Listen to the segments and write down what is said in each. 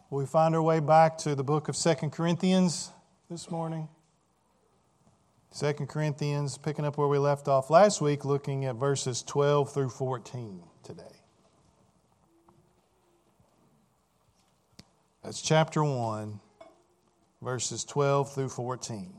We find our way back to the book of 2 Corinthians this morning. 2 Corinthians, picking up where we left off last week, looking at verses 12 through 14 today. That's chapter 1, verses 12 through 14.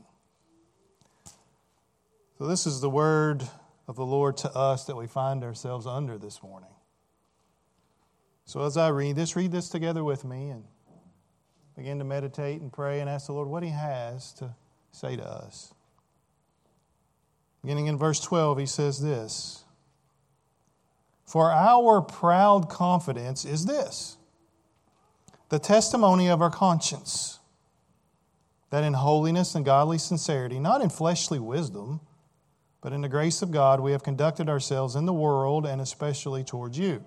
So this is the word of the Lord to us that we find ourselves under this morning. So as I read this together with me and begin to meditate and pray and ask the Lord what He has to say to us. Beginning in verse 12, he says this: "For our proud confidence is this, the testimony of our conscience, that in holiness and godly sincerity, not in fleshly wisdom, but in the grace of God, we have conducted ourselves in the world and especially towards you.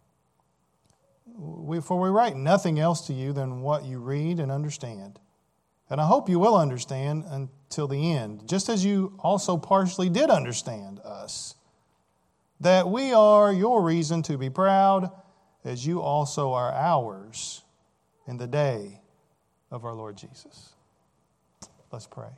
For we write nothing else to you than what you read and understand. And I hope you will understand until the end, just as you also partially did understand us, that we are your reason to be proud, as you also are ours in the day of our Lord Jesus." Let's pray.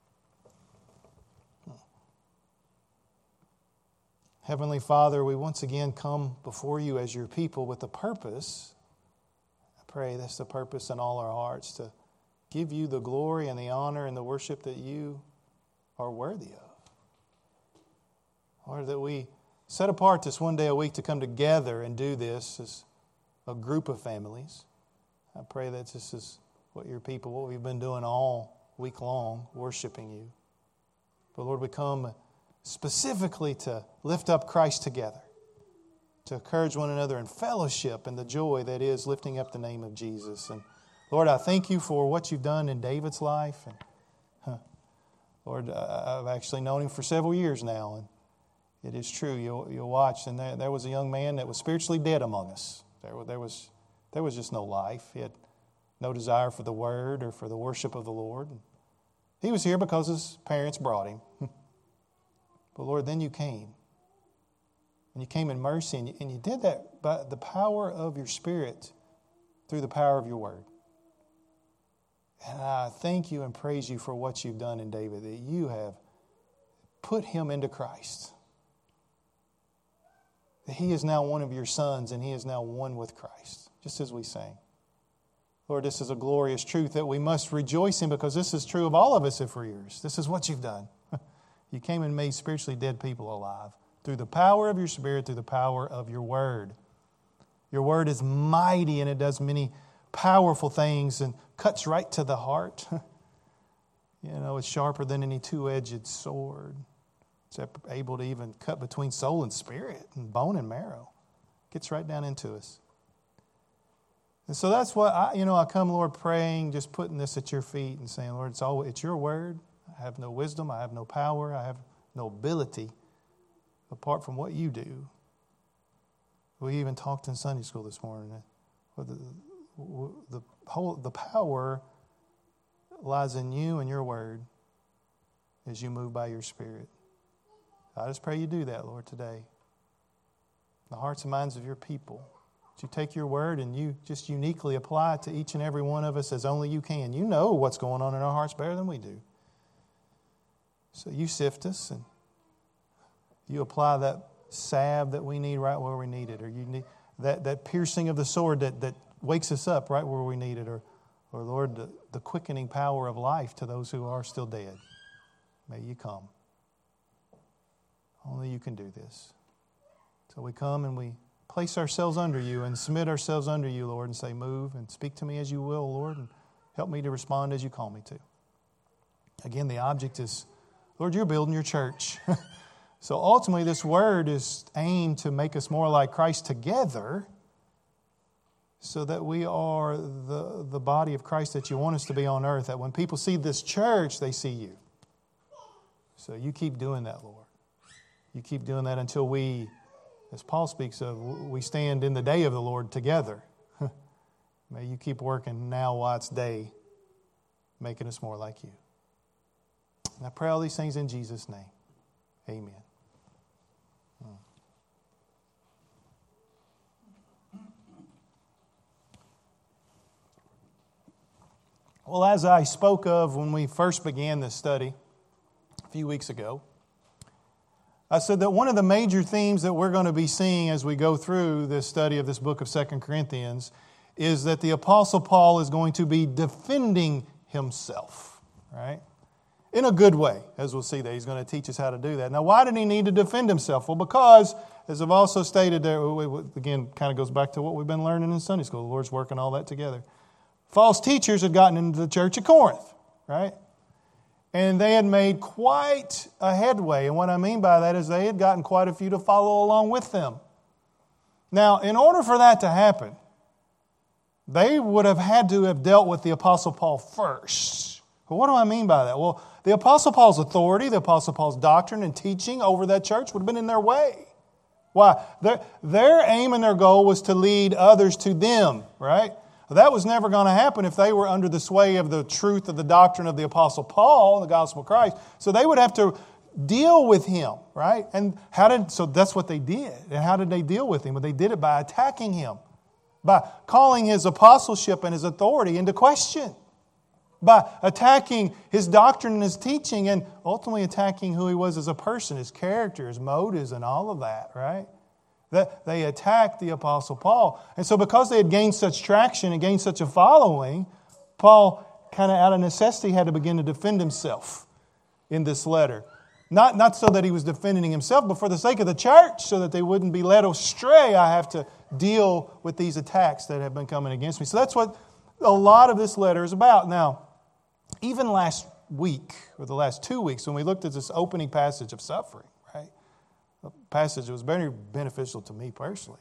Heavenly Father, we once again come before you as your people with a purpose. I pray that's the purpose in all our hearts, to give you the glory and the honor and the worship that you are worthy of. Lord, that we set apart this one day a week to come together and do this as a group of families. I pray that this is what we've been doing all week long, worshiping you. But Lord, we come specifically to lift up Christ together, to encourage one another in fellowship and the joy that is lifting up the name of Jesus. And Lord, I thank you for what you've done in David's life. And Lord, I've actually known him for several years now, and it is true. You'll watch, and there was a young man that was spiritually dead among us. There was just no life. He had no desire for the Word or for the worship of the Lord. He was here because his parents brought him. But Lord, then you came. And you came in mercy, and you did that by the power of your Spirit, through the power of your Word. And I thank you and praise you for what you've done in David, that you have put him into Christ. That he is now one of your sons, and he is now one with Christ, just as we sang. Lord, this is a glorious truth that we must rejoice in, because this is true of all of us if we're yours. This is what you've done. You came and made spiritually dead people alive through the power of your Spirit, through the power of your Word. Your Word is mighty, and it does many powerful things and cuts right to the heart. It's sharper than any two-edged sword. It's able to even cut between soul and spirit and bone and marrow. Gets right down into us. And so that's what I come, Lord, praying, just putting this at your feet and saying, Lord, it's your Word. I have no wisdom, I have no power, I have no ability apart from what you do. We even talked in Sunday school this morning. The power lies in you and your Word as you move by your Spirit. I just pray you do that, Lord, today. The hearts and minds of your people. That you take your Word and you just uniquely apply it to each and every one of us as only you can. You know what's going on in our hearts better than we do. So you sift us and you apply that salve that we need right where we need it, or you need that piercing of the sword that wakes us up right where we need it, or Lord, the quickening power of life to those who are still dead. May you come. Only you can do this. So we come and we place ourselves under you and submit ourselves under you, Lord, and say, move and speak to me as you will, Lord, and help me to respond as you call me to. Again, the object is, Lord, you're building your church. So ultimately, this word is aimed to make us more like Christ together, so that we are the body of Christ that you want us to be on earth, that when people see this church, they see you. So you keep doing that, Lord. You keep doing that until we, as Paul speaks of, we stand in the day of the Lord together. May you keep working now while it's day, making us more like you. And I pray all these things in Jesus' name. Amen. Well, as I spoke of when we first began this study a few weeks ago, I said that one of the major themes that we're going to be seeing as we go through this study of this book of 2 Corinthians is that the Apostle Paul is going to be defending himself, right? In a good way, as we'll see that. He's going to teach us how to do that. Now, why did he need to defend himself? Well, because, as I've also stated there, again, kind of goes back to what we've been learning in Sunday school. The Lord's working all that together. False teachers had gotten into the church at Corinth, right? And they had made quite a headway. And what I mean by that is they had gotten quite a few to follow along with them. Now, in order for that to happen, they would have had to have dealt with the Apostle Paul first. Well, what do I mean by that? Well, the Apostle Paul's authority, the Apostle Paul's doctrine and teaching over that church would have been in their way. Why? Their aim and their goal was to lead others to them, right? That was never going to happen if they were under the sway of the truth of the doctrine of the Apostle Paul, the gospel of Christ. So they would have to deal with him, right? And so that's what they did. And how did they deal with him? Well, they did it by attacking him, by calling his apostleship and his authority into question, by attacking his doctrine and his teaching, and ultimately attacking who he was as a person, his character, his motives, and all of that, right? That they attacked the Apostle Paul. And so because they had gained such traction and gained such a following, Paul kind of out of necessity had to begin to defend himself in this letter. Not so that he was defending himself, but for the sake of the church, so that they wouldn't be led astray, I have to deal with these attacks that have been coming against me. So that's what a lot of this letter is about. Now, even last week, or the last 2 weeks, when we looked at this opening passage of suffering, right? A passage that was very beneficial to me personally.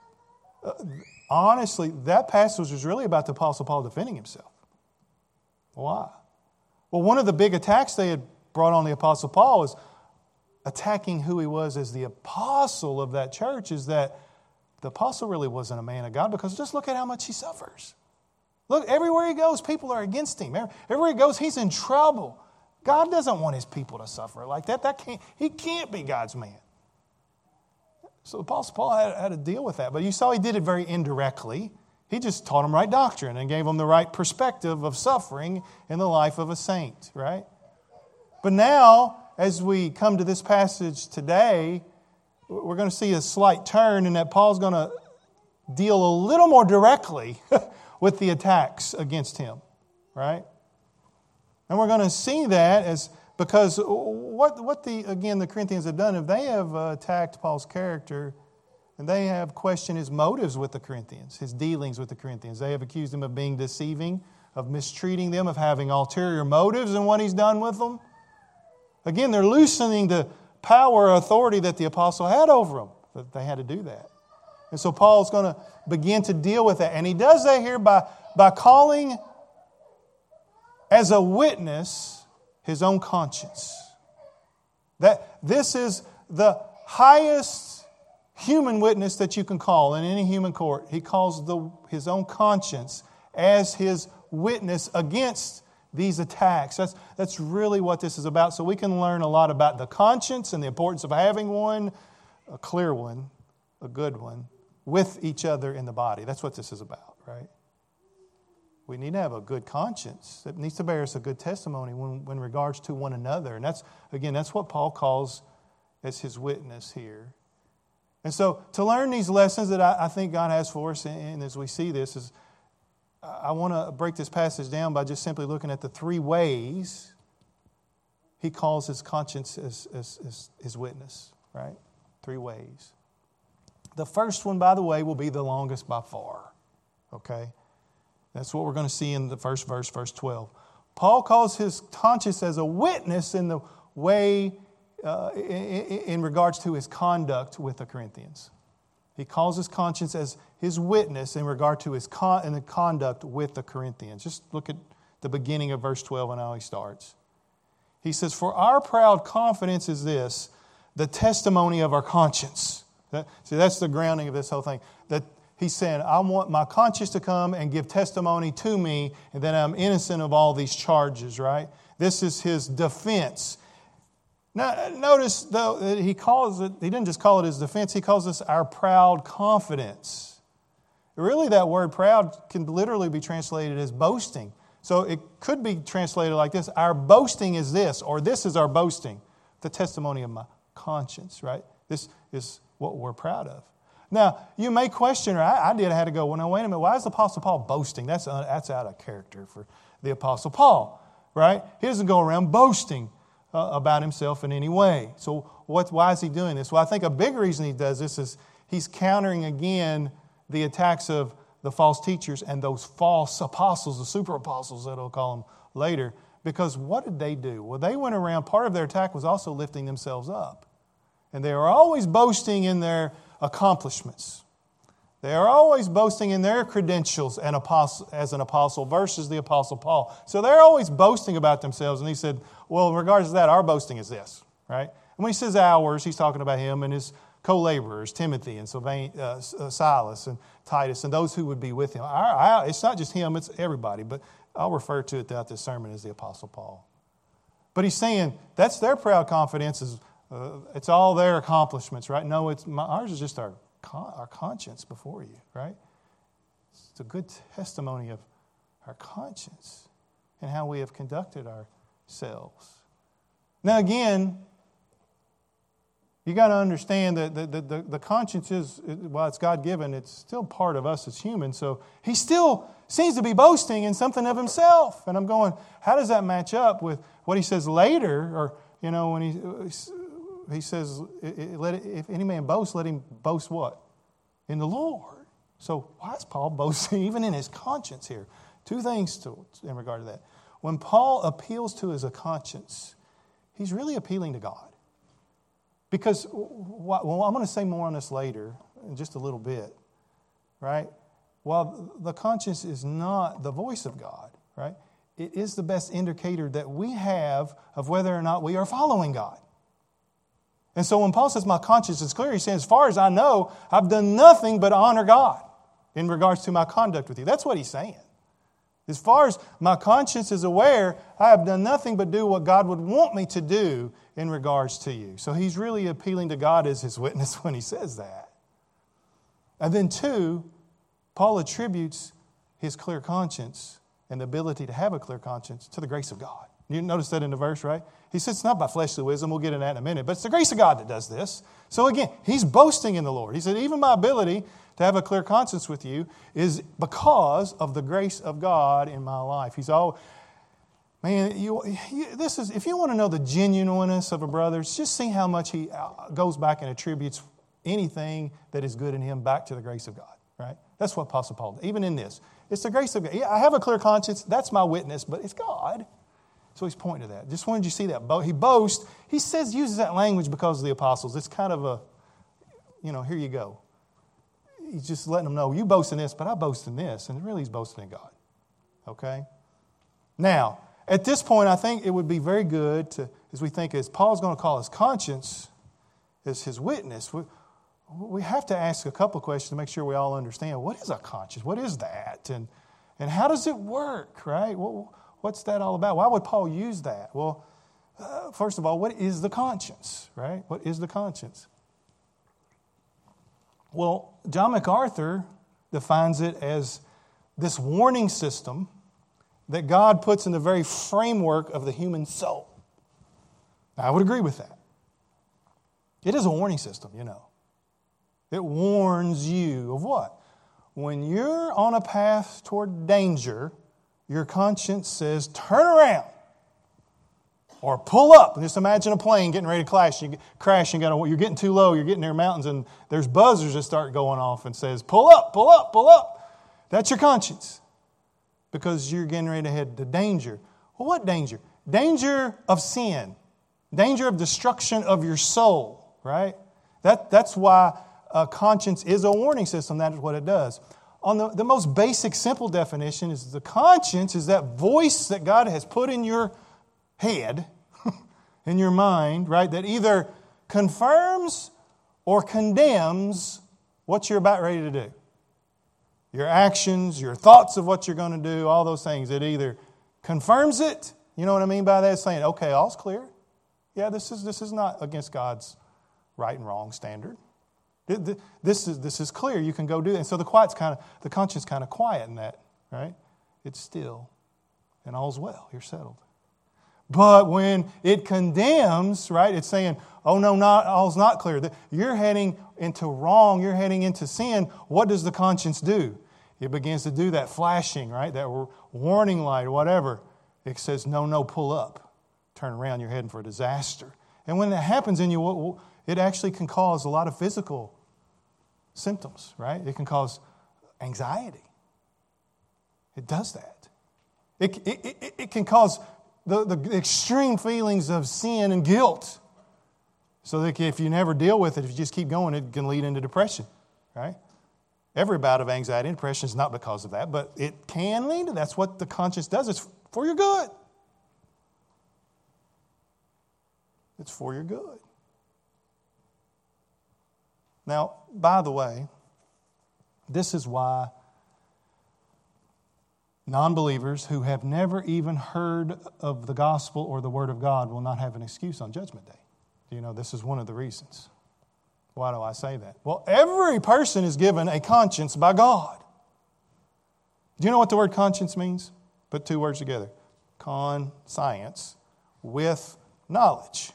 Honestly, that passage was really about the Apostle Paul defending himself. Why? Well, one of the big attacks they had brought on the Apostle Paul was attacking who he was as the apostle of that church, is that the apostle really wasn't a man of God, because just look at how much he suffers. Look, everywhere he goes, people are against him. Everywhere he goes, he's in trouble. God doesn't want his people to suffer like that. He can't be God's man. So the Apostle Paul had to deal with that. But you saw he did it very indirectly. He just taught them right doctrine and gave them the right perspective of suffering in the life of a saint, right? But now, as we come to this passage today, we're going to see a slight turn in that Paul's going to deal a little more directly with the attacks against him, right? And we're going to see that because what the Corinthians have done, if they have attacked Paul's character, and they have questioned his motives with the Corinthians, his dealings with the Corinthians. They have accused him of being deceiving, of mistreating them, of having ulterior motives in what he's done with them. Again, they're loosening the power or authority that the apostle had over them. But they had to do that. And so Paul's going to begin to deal with that. And he does that here by calling as a witness his own conscience. That this is the highest human witness that you can call in any human court. He calls his own conscience as his witness against these attacks. That's really what this is about. So we can learn a lot about the conscience and the importance of having one, a clear one, a good one, with each other in the body. That's what this is about, right? We need to have a good conscience. It needs to bear us a good testimony when regards to one another. And that's what Paul calls as his witness here. And so to learn these lessons that I think God has for us, and as we see this, is I want to break this passage down by just simply looking at the three ways he calls his conscience as his witness, right? 3 ways. The first one, by the way, will be the longest by far, okay? That's what we're going to see in the first verse, verse 12. Paul calls his conscience as a witness in the way, in regards to his conduct with the Corinthians. He calls his conscience as his witness in regard to his conduct with the Corinthians. Just look at the beginning of verse 12 and how he starts. He says, "For our proud confidence is this, the testimony of our conscience." See, that's the grounding of this whole thing. That he's saying, I want my conscience to come and give testimony to me, and that I'm innocent of all these charges, right? This is his defense. Now, notice, though, that he didn't just call it his defense, he calls this our proud confidence. Really, that word proud can literally be translated as boasting. So it could be translated like this: our boasting is this, or this is our boasting, the testimony of my conscience, right? This is what we're proud of. Now, you may question, or I did, I had to go, well, now, wait a minute, why is the Apostle Paul boasting? That's out of character for the Apostle Paul, right? He doesn't go around boasting about himself in any way. So why is he doing this? Well, I think a big reason he does this is he's countering again the attacks of the false teachers and those false apostles, the super apostles that he'll call them later. Because what did they do? Well, they went around, part of their attack was also lifting themselves up. And they were always boasting in their accomplishments. They are always boasting in their credentials as an apostle versus the Apostle Paul. So they're always boasting about themselves. And he said, well, in regards to that, our boasting is this, right? And when he says ours, he's talking about him and his co-laborers, Timothy and Silas and Titus and those who would be with him. It's not just him, it's everybody. But I'll refer to it throughout this sermon as the Apostle Paul. But he's saying that's their proud confidence. It's all their accomplishments, right? No, ours is just our conscience before you, right? It's a good testimony of our conscience and how we have conducted ourselves. Now again, you got to understand that the conscience is, while it's God-given, it's still part of us as humans. So he still seems to be boasting in something of himself. And I'm going, how does that match up with what he says later? Or, when he says, if any man boasts, let him boast what? In the Lord. So why is Paul boasting even in his conscience here? Two things in regard to that. When Paul appeals to his conscience, he's really appealing to God. Because, well, I'm going to say more on this later in just a little bit, right? While the conscience is not the voice of God, right? It is the best indicator that we have of whether or not we are following God. And so when Paul says my conscience is clear, he's saying, as far as I know, I've done nothing but honor God in regards to my conduct with you. That's what he's saying. As far as my conscience is aware, I have done nothing but do what God would want me to do in regards to you. So he's really appealing to God as his witness when he says that. And then two, Paul attributes his clear conscience and the ability to have a clear conscience to the grace of God. You notice that in the verse, right? He says it's not by fleshly wisdom. We'll get into that in a minute. But it's the grace of God that does this. So again, he's boasting in the Lord. He said, even my ability to have a clear conscience with you is because of the grace of God in my life. He's all, man, this is, if you want to know the genuineness of a brother, just see how much he goes back and attributes anything that is good in him back to the grace of God, right? That's what Apostle Paul did, even in this. It's the grace of God. Yeah, I have a clear conscience. That's my witness, but it's God. So he's pointing to that. Just wanted you to see that. He boasts. He uses that language because of the apostles. It's kind of a, here you go. He's just letting them know, you boast in this, but I boast in this. And really he's boasting in God. Okay? Now, at this point, I think it would be very good to, as we think, as Paul's going to call his conscience as his witness, we have to ask a couple of questions to make sure we all understand, what is a conscience? What is that? And how does it work, right? What's that all about? Why would Paul use that? Well, first of all, what is the conscience, right? What is the conscience? Well, John MacArthur defines it as this warning system that God puts in the very framework of the human soul. Now, I would agree with that. It is a warning system, It warns you of what? When you're on a path toward danger, your conscience says, turn around or pull up. And just imagine a plane getting ready to crash. You're getting too low. You're getting near mountains and there's buzzers that start going off and says, pull up, pull up, pull up. That's your conscience because you're getting ready to head to danger. Well, what danger? Danger of sin. Danger of destruction of your soul, right? That's why a conscience is a warning system. That is what it does. On the most basic, simple definition is the conscience is that voice that God has put in your head, in your mind, right, that either confirms or condemns what you're about ready to do. Your actions, your thoughts of what you're going to do, all those things. It either confirms it, you know what I mean by that? It's saying, okay, all's clear. Yeah, this is not against God's right and wrong standard. This is clear. You can go do it. And so the conscience kind of quiet in that, right? It's still. and all's well. You're settled. But when it condemns, right, it's saying, oh no, all's not clear. You're heading into wrong. You're heading into sin. What does the conscience do? It begins to do that flashing, right, that warning light or whatever. It says, no, pull up. Turn around, you're heading for a disaster. And when that happens in you, it actually can cause a lot of physical symptoms, right? It can cause anxiety. It does that. It can cause the extreme feelings of sin and guilt. So that if you never deal with it, if you just keep going, it can lead into depression, right? Every bout of anxiety and depression is not because of that, but it can lead to that. That's what the conscience does. It's for your good. It's for your good. Now, by the way, this is why non-believers who have never even heard of the gospel or the Word of God will not have an excuse on Judgment Day. You know, this is one of the reasons. Why do I say that? Well, every person is given a conscience by God. Do you know what the word conscience means? Put two words together. Science with knowledge.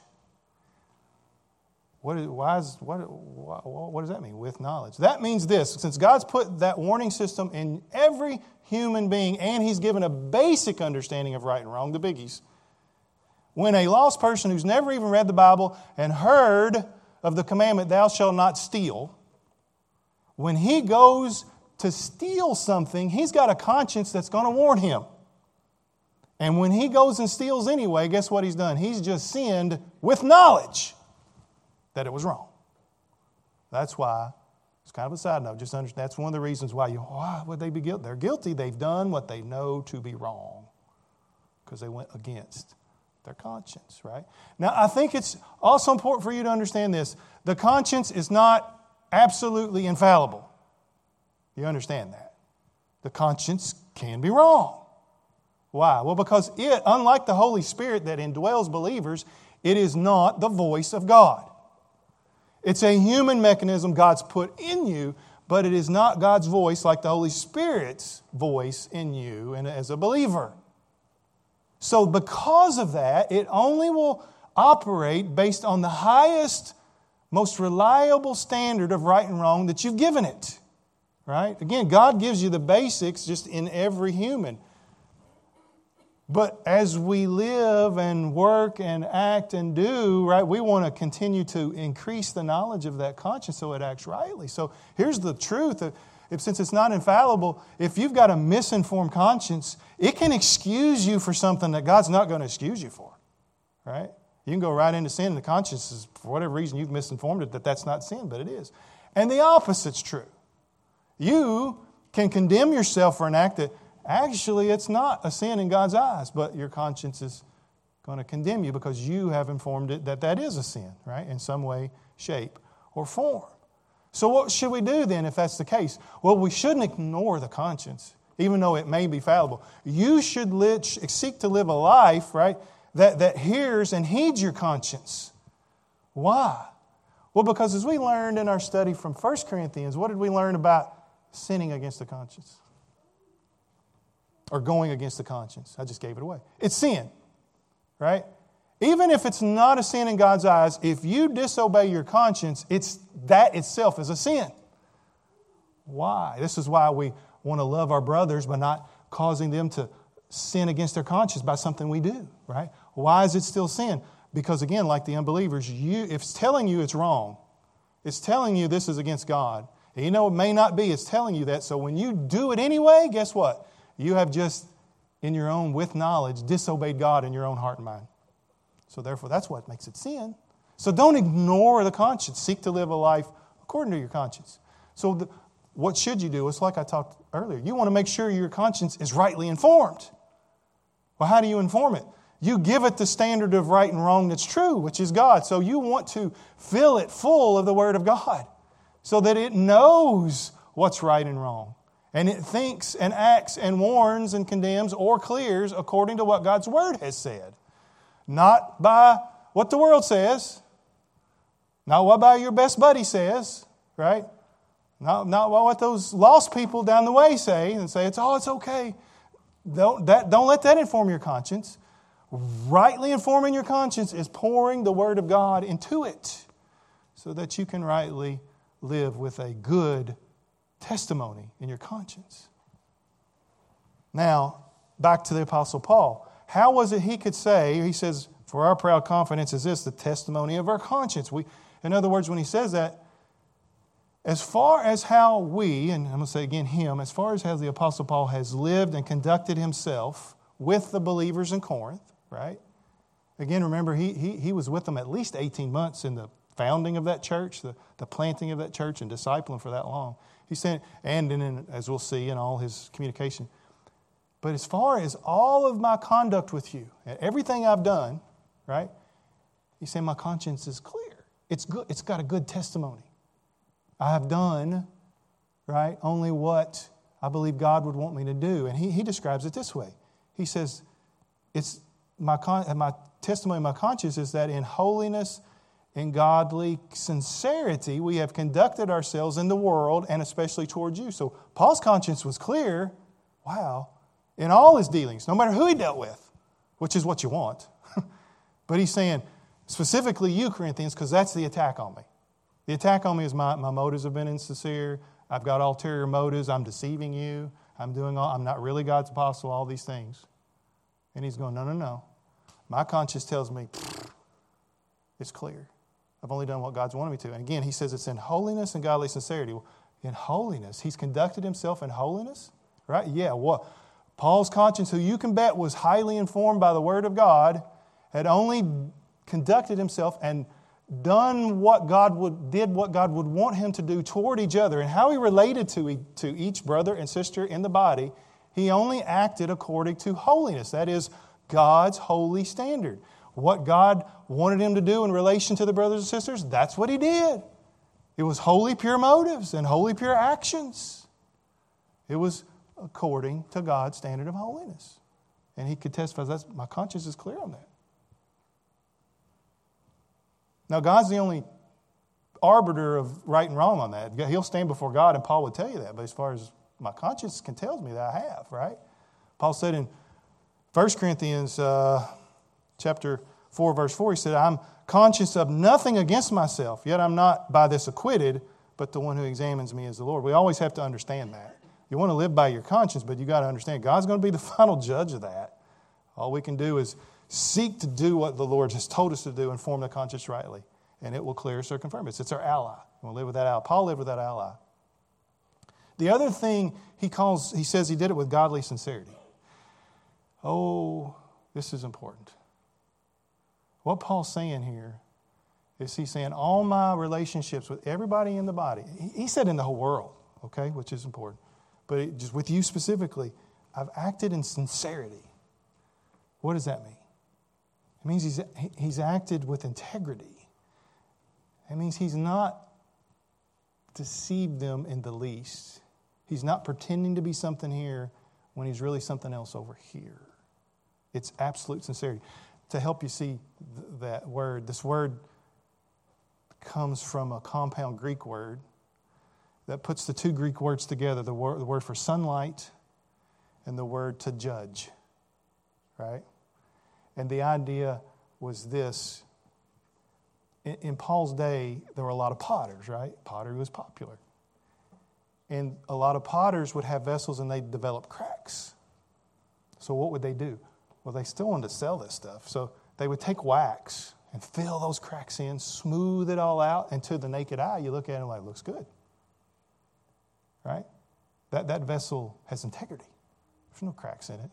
What does that mean, with knowledge? That means this. Since God's put that warning system in every human being and He's given a basic understanding of right and wrong, the biggies, when a lost person who's never even read the Bible and heard of the commandment, thou shalt not steal, when he goes to steal something, he's got a conscience that's going to warn him. And when he goes and steals anyway, guess what he's done? He's just sinned with knowledge that it was wrong. That's why, it's kind of a side note, just understand, that's one of the reasons why why would they be guilty? They're guilty. They've done what they know to be wrong because they went against their conscience, right? Now, I think it's also important for you to understand this. The conscience is not absolutely infallible. You understand that? The conscience can be wrong. Why? Well, because it, unlike the Holy Spirit that indwells believers, it is not the voice of God. It's a human mechanism God's put in you, but it is not God's voice like the Holy Spirit's voice in you and as a believer. So because of that, it only will operate based on the highest, most reliable standard of right and wrong that you've given it. Right? Again, God gives you the basics just in every human. But as we live and work and act and do, right, we want to continue to increase the knowledge of that conscience so it acts rightly. So here's the truth. Since it's not infallible, if you've got a misinformed conscience, it can excuse you for something that God's not going to excuse you for. Right? You can go right into sin, and the conscience is, for whatever reason you've misinformed it, that's not sin, but it is. And the opposite's true. You can condemn yourself for an act that actually it's not a sin in God's eyes, but your conscience is going to condemn you because you have informed it that is a sin, right? In some way, shape, or form. So what should we do then if that's the case? Well, we shouldn't ignore the conscience, even though it may be fallible. You should seek to live a life, right, that hears and heeds your conscience. Why? Well, because as we learned in our study from 1 Corinthians, what did we learn about sinning against the conscience? Or going against the conscience. I just gave it away. It's sin, right? Even if it's not a sin in God's eyes, if you disobey your conscience, that itself is a sin. Why? This is why we want to love our brothers by not causing them to sin against their conscience by something we do, right? Why is it still sin? Because again, like the unbelievers, if it's telling you it's wrong, it's telling you this is against God. And you know it may not be, it's telling you that. So when you do it anyway, guess what? You have just, in your own, with knowledge, disobeyed God in your own heart and mind. So therefore, that's what makes it sin. So don't ignore the conscience. Seek to live a life according to your conscience. So what should you do? It's like I talked earlier. You want to make sure your conscience is rightly informed. Well, how do you inform it? You give it the standard of right and wrong that's true, which is God. So you want to fill it full of the Word of God so that it knows what's right and wrong. And it thinks and acts and warns and condemns or clears according to what God's Word has said. Not by what the world says. Not what by your best buddy says. Right? Not what those lost people down the way say and say, it's okay. Don't let that inform your conscience. Rightly informing your conscience is pouring the Word of God into it so that you can rightly live with a good testimony in your conscience. Now, back to the Apostle Paul. How was it he could say, he says, for our proud confidence is this, the testimony of our conscience. In other words, when he says that, as far as how we, and I'm going to say again him, as far as how the Apostle Paul has lived and conducted himself with the believers in Corinth, right? Again, remember, he was with them at least 18 months in the founding of that church, the planting of that church and discipling for that long. He said, and then, as we'll see in all his communication, but as far as all of my conduct with you, and everything I've done, right? He's saying my conscience is clear. It's good. It's got a good testimony. I have done, right, only what I believe God would want me to do. And he describes it this way. He says, it's my testimony, my conscience is that in holiness and godly sincerity we have conducted ourselves in the world and especially towards you. So Paul's conscience was clear, wow, in all his dealings, no matter who he dealt with, which is what you want. But he's saying, specifically you, Corinthians, because that's the attack on me. The attack on me is my motives have been insincere. I've got ulterior motives. I'm deceiving you. I'm not really God's apostle, all these things. And he's going, no. My conscience tells me, it's clear. I've only done what God's wanted me to. And again, he says it's in holiness and godly sincerity. In holiness, he's conducted himself in holiness, right? Yeah, what? Paul's conscience, who you can bet was highly informed by the Word of God, had only conducted himself and done what God would want him to do toward each other and how he related to each brother and sister in the body. He only acted according to holiness. That is God's holy standard. What God wanted him to do in relation to the brothers and sisters, that's what he did. It was holy, pure motives and holy, pure actions. It was according to God's standard of holiness. And he could testify, my conscience is clear on that. Now, God's the only arbiter of right and wrong on that. He'll stand before God, and Paul would tell you that. But as far as my conscience tells me that I have, right? Paul said in 1 Corinthians chapter 4, verse 4, he said, I'm conscious of nothing against myself, yet I'm not by this acquitted, but the one who examines me is the Lord. We always have to understand that. You want to live by your conscience, but you got to understand God's going to be the final judge of that. All we can do is seek to do what the Lord has told us to do and form the conscience rightly. And it will clear us or confirm us. It's our ally. We'll live with that ally. Paul lived with that ally. The other thing he says he did it with godly sincerity. Oh, this is important. What Paul's saying here is he's saying all my relationships with everybody in the body, he said in the whole world, okay, which is important. But just with you specifically, I've acted in sincerity. What does that mean? It means he's acted with integrity. It means he's not deceived them in the least. He's not pretending to be something here when he's really something else over here. It's absolute sincerity. To help you see that word, this word comes from a compound Greek word that puts the two Greek words together, the word for sunlight and the word to judge, right? And the idea was this. In Paul's day, there were a lot of potters, right? Pottery was popular. And a lot of potters would have vessels and they'd develop cracks. So what would they do? Well, they still wanted to sell this stuff. So they would take wax and fill those cracks in, smooth it all out, and to the naked eye, you look at it and like, looks good. Right? That vessel has integrity. There's no cracks in it.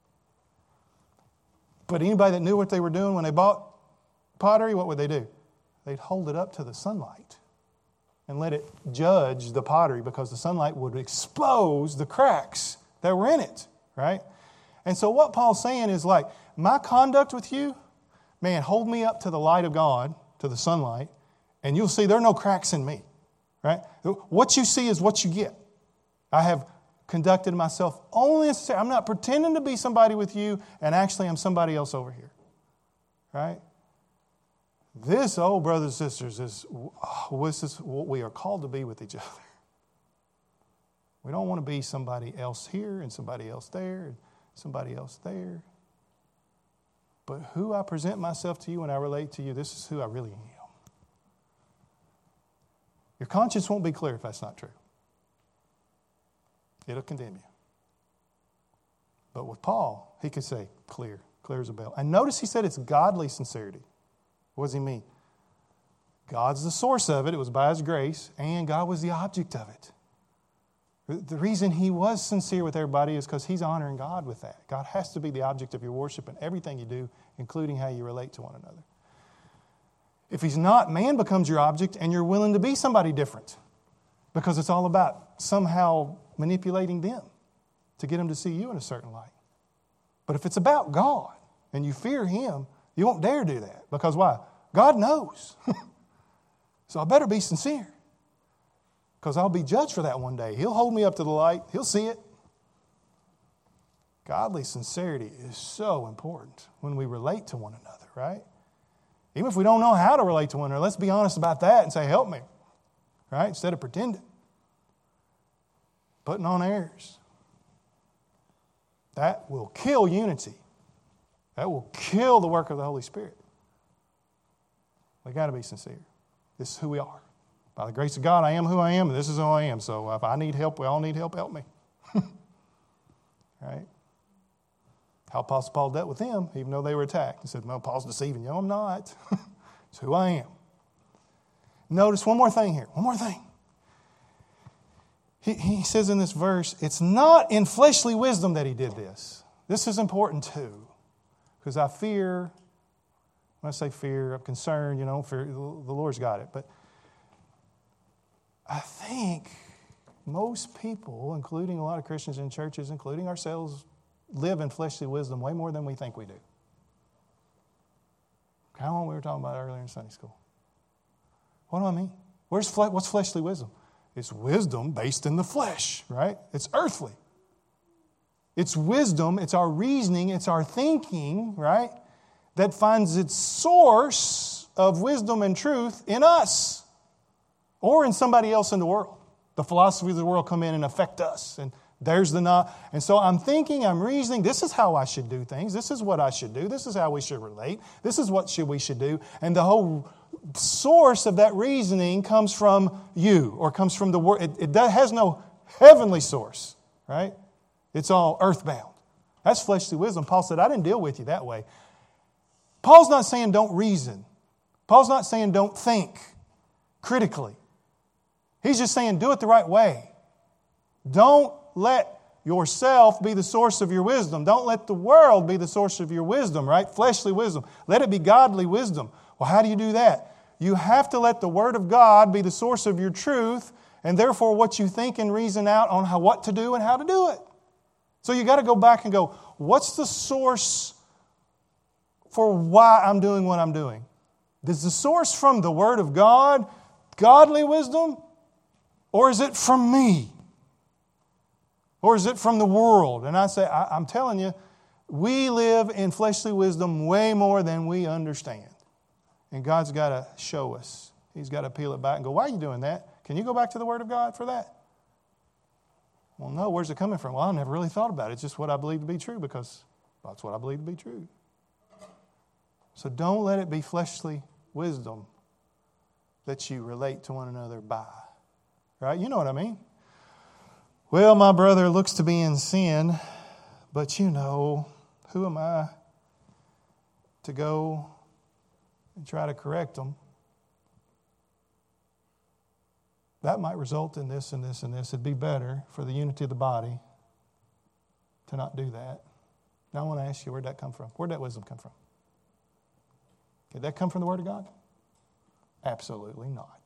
But anybody that knew what they were doing when they bought pottery, what would they do? They'd hold it up to the sunlight and let it judge the pottery because the sunlight would expose the cracks that were in it, right? And so what Paul's saying is like, my conduct with you, man, hold me up to the light of God, to the sunlight, and you'll see there are no cracks in me, right? What you see is what you get. I have conducted myself only as I'm not pretending to be somebody with you, and actually I'm somebody else over here, right? This, brothers and sisters, this is what we are called to be with each other. We don't want to be somebody else here and somebody else there. somebody else there. But who I present myself to you when I relate to you, this is who I really am. Your conscience won't be clear if that's not true. It'll condemn you. But with Paul, he could say, clear as a bell. And notice he said it's godly sincerity. What does he mean? God's the source of it. It was by His grace, and God was the object of it. The reason he was sincere with everybody is because he's honoring God with that. God has to be the object of your worship in everything you do, including how you relate to one another. If he's not, man becomes your object, and you're willing to be somebody different because it's all about somehow manipulating them to get them to see you in a certain light. But if it's about God and you fear Him, you won't dare do that. Because why? God knows. So I better be sincere. Because I'll be judged for that one day. He'll hold me up to the light. He'll see it. Godly sincerity is so important when we relate to one another, right? Even if we don't know how to relate to one another, let's be honest about that and say, help me, right? Instead of pretending. Putting on airs. That will kill unity. That will kill the work of the Holy Spirit. We've got to be sincere. This is who we are. By the grace of God, I am who I am, and this is who I am. So if I need help, we all need help me. Right? How Apostle Paul dealt with them, even though they were attacked. He said, no, Paul's deceiving you. No, I'm not. It's who I am. Notice one more thing here. One more thing. He says in this verse, it's not in fleshly wisdom that he did this. This is important too. Because I fear, when I say fear, I'm concerned, fear, the Lord's got it. But I think most people, including a lot of Christians in churches, including ourselves, live in fleshly wisdom way more than we think we do. Kind of what we were talking about earlier in Sunday school. What do I mean? What's fleshly wisdom? It's wisdom based in the flesh, right? It's earthly. It's wisdom, it's our reasoning, it's our thinking, right? That finds its source of wisdom and truth in us or in somebody else in the world. The philosophy of the world come in and affect us. And there's the not. And so I'm thinking, I'm reasoning, this is how I should do things. This is what I should do. This is how we should relate. This is what we should do. And the whole source of that reasoning comes from you or comes from the Word. It has no heavenly source, right? It's all earthbound. That's fleshly wisdom. Paul said, I didn't deal with you that way. Paul's not saying don't reason. Paul's not saying don't think critically. He's just saying do it the right way. Don't let yourself be the source of your wisdom. Don't let the world be the source of your wisdom, right? Fleshly wisdom. Let it be godly wisdom. Well, how do you do that? You have to let the Word of God be the source of your truth, and therefore what you think and reason out on what to do and how to do it. So you got to go back and go, what's the source for why I'm doing what I'm doing? Is the source from the Word of God, godly wisdom, or is it from me? Or is it from the world? And I say, I'm telling you, we live in fleshly wisdom way more than we understand. And God's got to show us. He's got to peel it back and go, why are you doing that? Can you go back to the Word of God for that? Well, no, where's it coming from? Well, I never really thought about it. It's just what I believe to be true because that's what I believe to be true. So don't let it be fleshly wisdom that you relate to one another by. Right? You know what I mean? Well, my brother looks to be in sin, but who am I to go and try to correct them? That might result in this and this and this. It'd be better for the unity of the body to not do that. Now I want to ask you, where'd that come from? Where'd that wisdom come from? Did that come from the Word of God? Absolutely not.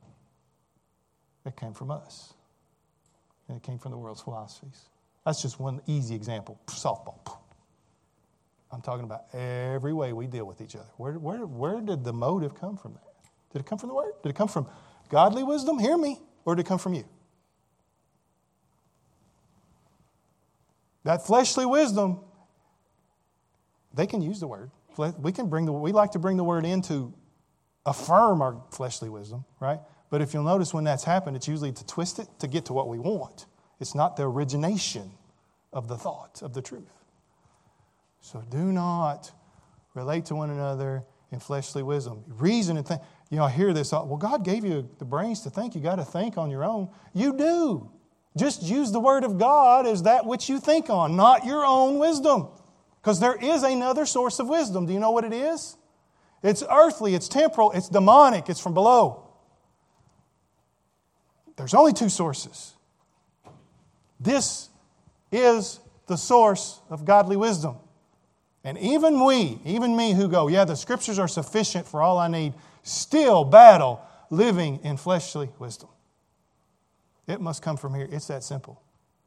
It came from us. And it came from the world's philosophies. That's just one easy example. Softball. I'm talking about every way we deal with each other. Where did the motive come from that? Did it come from the Word? Did it come from godly wisdom? Hear me. Or did it come from you? That fleshly wisdom, they can use the Word. We like to bring the Word in to affirm our fleshly wisdom, right? But if you'll notice when that's happened, it's usually to twist it to get to what we want. It's not the origination of the thought, of the truth. So do not relate to one another in fleshly wisdom. Reason and think. I hear this. Well, God gave you the brains to think. You got to think on your own. You do. Just use the Word of God as that which you think on, not your own wisdom. Because there is another source of wisdom. Do you know what it is? It's earthly, it's temporal, it's demonic, it's from below. There's only two sources. This is the source of godly wisdom. And even me who go, the Scriptures are sufficient for all I need, still battle living in fleshly wisdom. It must come from here. It's that simple.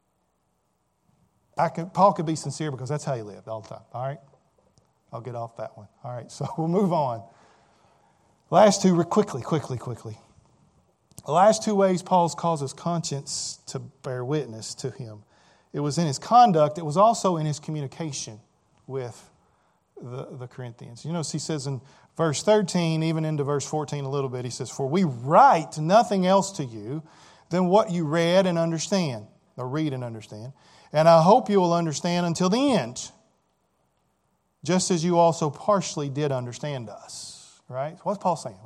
Paul could be sincere because that's how he lived all the time. All right? I'll get off that one. All right, so we'll move on. Last two, quickly. The last two ways Paul calls his conscience to bear witness to him. It was in his conduct. It was also in his communication with the Corinthians. He says in verse 13, even into verse 14 a little bit, he says, "For we write nothing else to you than what you read and understand," or read and understand, "and I hope you will understand until the end, just as you also partially did understand us." Right? What's Paul saying?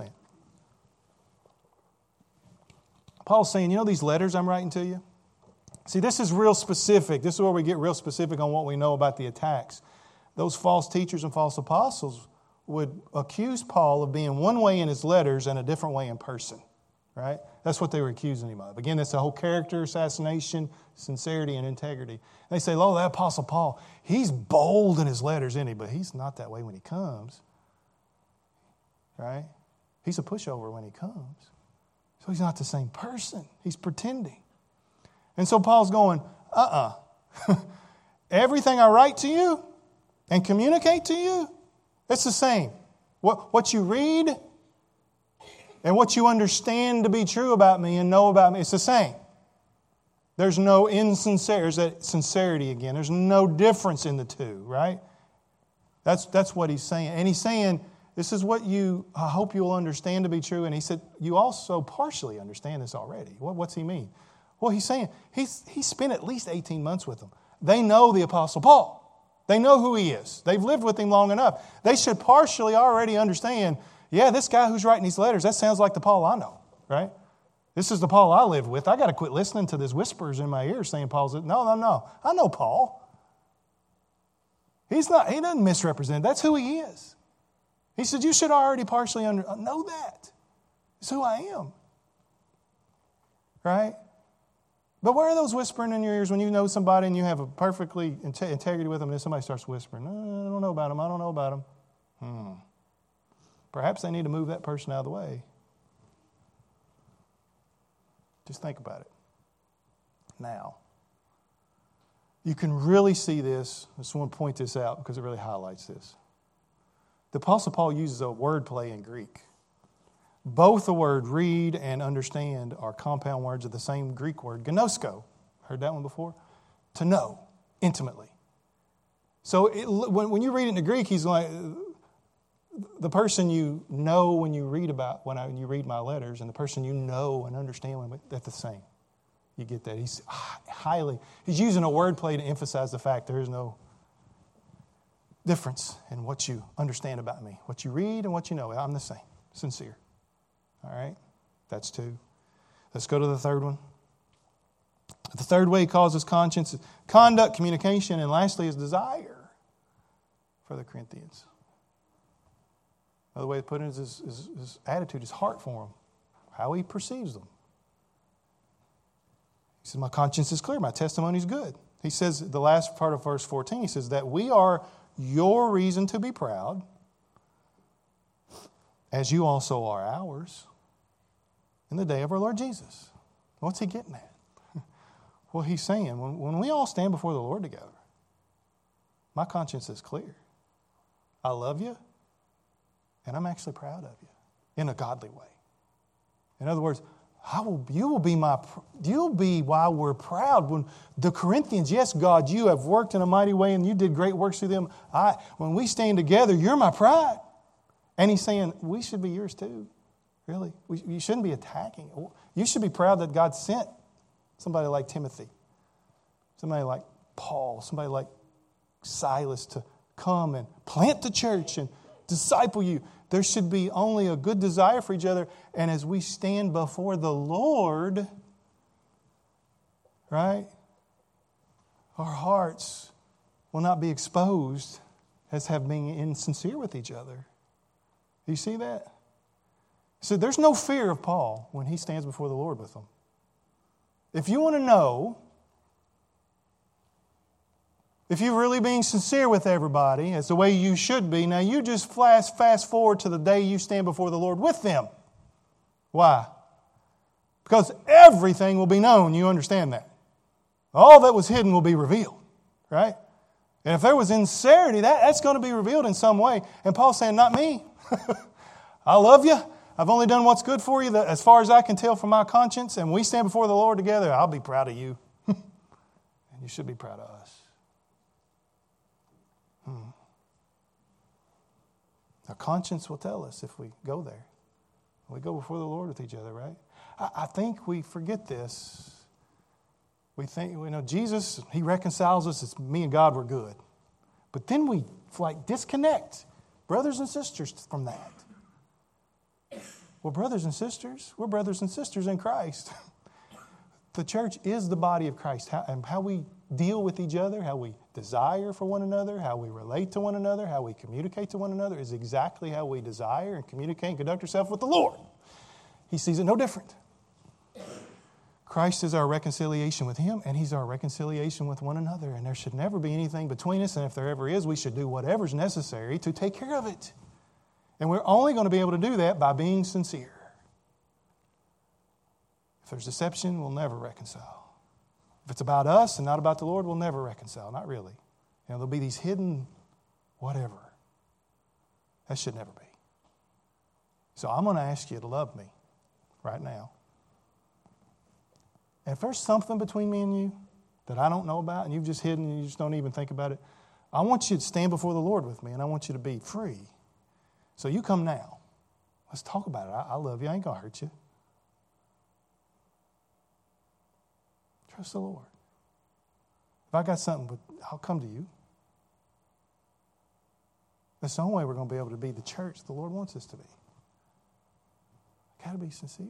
Paul's saying, these letters I'm writing to you? See, this is real specific. This is where we get real specific on what we know about the attacks. Those false teachers and false apostles would accuse Paul of being one way in his letters and a different way in person. Right? That's what they were accusing him of. Again, that's the whole character assassination, sincerity, and integrity. They say, that Apostle Paul, he's bold in his letters, isn't he? But he's not that way when he comes. Right? He's a pushover when he comes. So he's not the same person. He's pretending. And so Paul's going, everything I write to you and communicate to you, it's the same. What you read and what you understand to be true about me and know about me, it's the same. There's no insincerity. There's that sincerity again. There's no difference in the two, right? That's what he's saying. And he's saying, this is what I hope you will understand to be true. And he said, you also partially understand this already. What's he mean? Well, he's saying he spent at least 18 months with them. They know the Apostle Paul. They know who he is. They've lived with him long enough. They should partially already understand, this guy who's writing these letters, that sounds like the Paul I know, right? This is the Paul I live with. I got to quit listening to these whispers in my ear saying Paul's, no. I know Paul. He doesn't misrepresent. That's who he is. He said, you should already partially know that. It's who I am. Right? But where are those whispering in your ears when you know somebody and you have a perfectly integrity with them and then somebody starts whispering, no, I don't know about them. Perhaps they need to move that person out of the way. Just think about it. Now, you can really see this. I just want to point this out because it really highlights this. The Apostle Paul uses a word play in Greek. Both the word read and understand are compound words of the same Greek word, gnosko. Heard that one before? To know, intimately. So when you read it in the Greek, he's like, the person you know when you read my letters and the person you know and understand, that's the same. You get that. He's using a word play to emphasize the fact there is no difference in what you understand about me. What you read and what you know. I'm the same. Sincere. All right? That's two. Let's go to the third one. The third way he calls his conscience is conduct, communication, and lastly his desire for the Corinthians. Another way to put it is his attitude, his heart for them, how he perceives them. He says, my conscience is clear, my testimony is good. He says, the last part of verse 14, he says that we are your reason to be proud, as you also are ours, in the day of our Lord Jesus. What's he getting at? Well, he's saying, when we all stand before the Lord together, my conscience is clear. I love you, and I'm actually proud of you in a godly way. In other words, you'll be while we're proud. When the Corinthians, yes, God, you have worked in a mighty way and you did great works through them. When we stand together, you're my pride. And he's saying, we should be yours too. Really. You shouldn't be attacking. You should be proud that God sent somebody like Timothy, somebody like Paul, somebody like Silas to come and plant the church and disciple you. There should be only a good desire for each other. And as we stand before the Lord, right, our hearts will not be exposed as have been insincere with each other. Do you see that? So there's no fear of Paul when he stands before the Lord with them. If you want to know if you're really being sincere with everybody as the way you should be, now you just fast forward to the day you stand before the Lord with them. Why? Because everything will be known. You understand that. All that was hidden will be revealed. Right? And if there was sincerity, that's going to be revealed in some way. And Paul's saying, not me. I love you. I've only done what's good for you as far as I can tell from my conscience. And we stand before the Lord together. I'll be proud of you. And you should be proud of us. Our conscience will tell us if we go there. We go before the Lord with each other, right? I think we forget this. We think, Jesus, He reconciles us. It's me and God, we're good. But then we disconnect brothers and sisters from that. Well, brothers and sisters, we're brothers and sisters in Christ. The church is the body of Christ. How we deal with each other, how we desire for one another, how we relate to one another, how we communicate to one another is exactly how we desire and communicate and conduct ourselves with the Lord. He sees it no different. Christ is our reconciliation with Him, and He's our reconciliation with one another. And there should never be anything between us. And if there ever is, we should do whatever's necessary to take care of it. And we're only going to be able to do that by being sincere. If there's deception, we'll never reconcile. If it's about us and not about the Lord, we'll never reconcile. Not really. There'll be these hidden whatever. That should never be. So I'm going to ask you to love me right now. And if there's something between me and you that I don't know about and you've just hidden and you just don't even think about it, I want you to stand before the Lord with me and I want you to be free. So you come now. Let's talk about it. I love you. I ain't going to hurt you. Trust the Lord. If I got something, but I'll come to you. That's the only way we're going to be able to be the church the Lord wants us to be. Got to be sincere.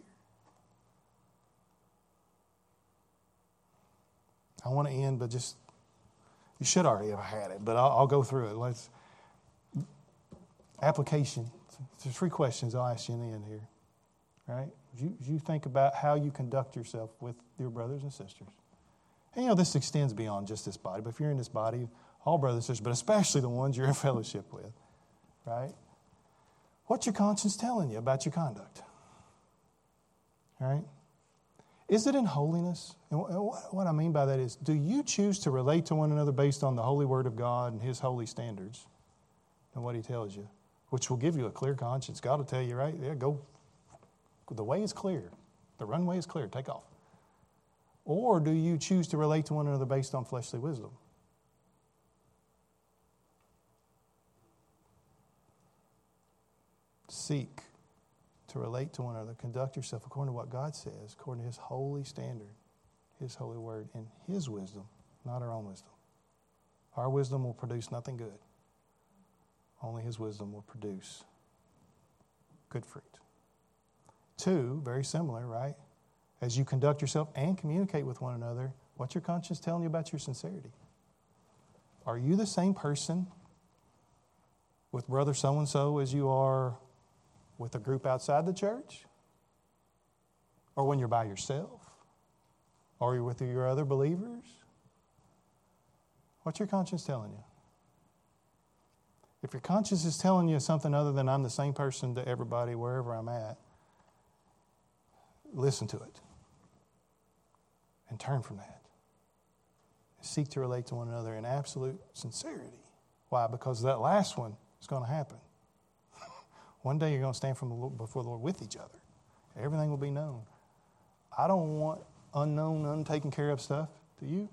I want to end, but you should already have had it, but I'll go through it. Application. There's 3 questions I'll ask you in the end here. Right? You think about how you conduct yourself with your brothers and sisters. And this extends beyond just this body, but if you're in this body, all brothers and sisters, but especially the ones you're in fellowship with. Right? What's your conscience telling you about your conduct? All right? Is it in holiness? And what I mean by that is, do you choose to relate to one another based on the holy word of God and His holy standards and what He tells you, which will give you a clear conscience? God will tell you, right? Yeah, go. The way is clear. The runway is clear. Take off. Or do you choose to relate to one another based on fleshly wisdom? Seek to relate to one another. Conduct yourself according to what God says, according to His holy standard, His holy word, and His wisdom, not our own wisdom. Our wisdom will produce nothing good. Only His wisdom will produce good fruit. 2, very similar, right? As you conduct yourself and communicate with one another, what's your conscience telling you about your sincerity? Are you the same person with brother so-and-so as you are with a group outside the church? Or when you're by yourself? Or you're with your other believers? What's your conscience telling you? If your conscience is telling you something other than I'm the same person to everybody wherever I'm at, listen to it and turn from that. Seek to relate to one another in absolute sincerity. Why? Because that last one is going to happen. One day you're going to stand before the Lord with each other. Everything will be known. I don't want unknown, untaken care of stuff. Do you?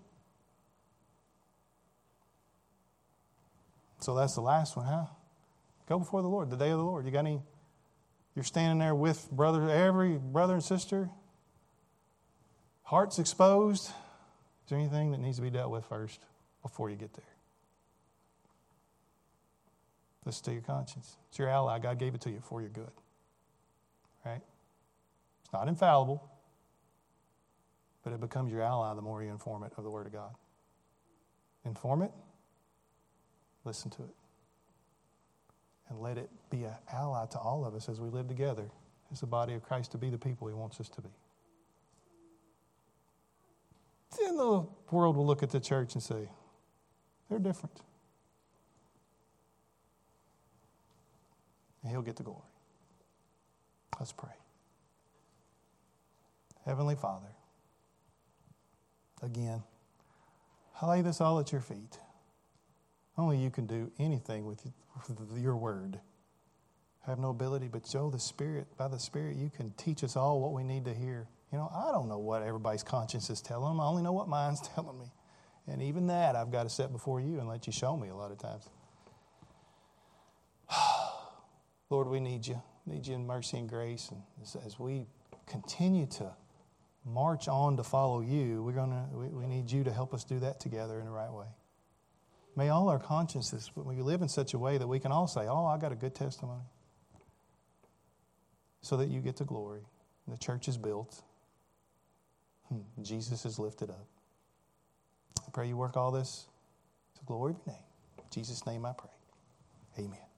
So that's the last one, huh? Go before the Lord, the day of the Lord. You're standing there with every brother and sister, hearts exposed. Is there anything that needs to be dealt with first before you get there? Listen to your conscience. It's your ally. God gave it to you for your good. Right? It's not infallible, but it becomes your ally the more you inform it of the Word of God. Inform it, listen to it, and let it be an ally to all of us as we live together as the body of Christ to be the people He wants us to be. Then the world will look at the church and say, they're different. And He'll get the glory. Let's pray. Heavenly Father, again, I lay this all at your feet. Only you can do anything with your word. I have no ability, but Joe, by the Spirit, you can teach us all what we need to hear. I don't know what everybody's conscience is telling them. I only know what mine's telling me. And even that, I've got to set before you and let you show me a lot of times. Lord, we need you. Need you in mercy and grace. And as we continue to march on to follow you, we need you to help us do that together in the right way. May all our consciences, we live in such a way that we can all say, I got a good testimony. So that you get the glory. The church is built. Jesus is lifted up. I pray you work all this to the glory of your name. In Jesus' name I pray. Amen.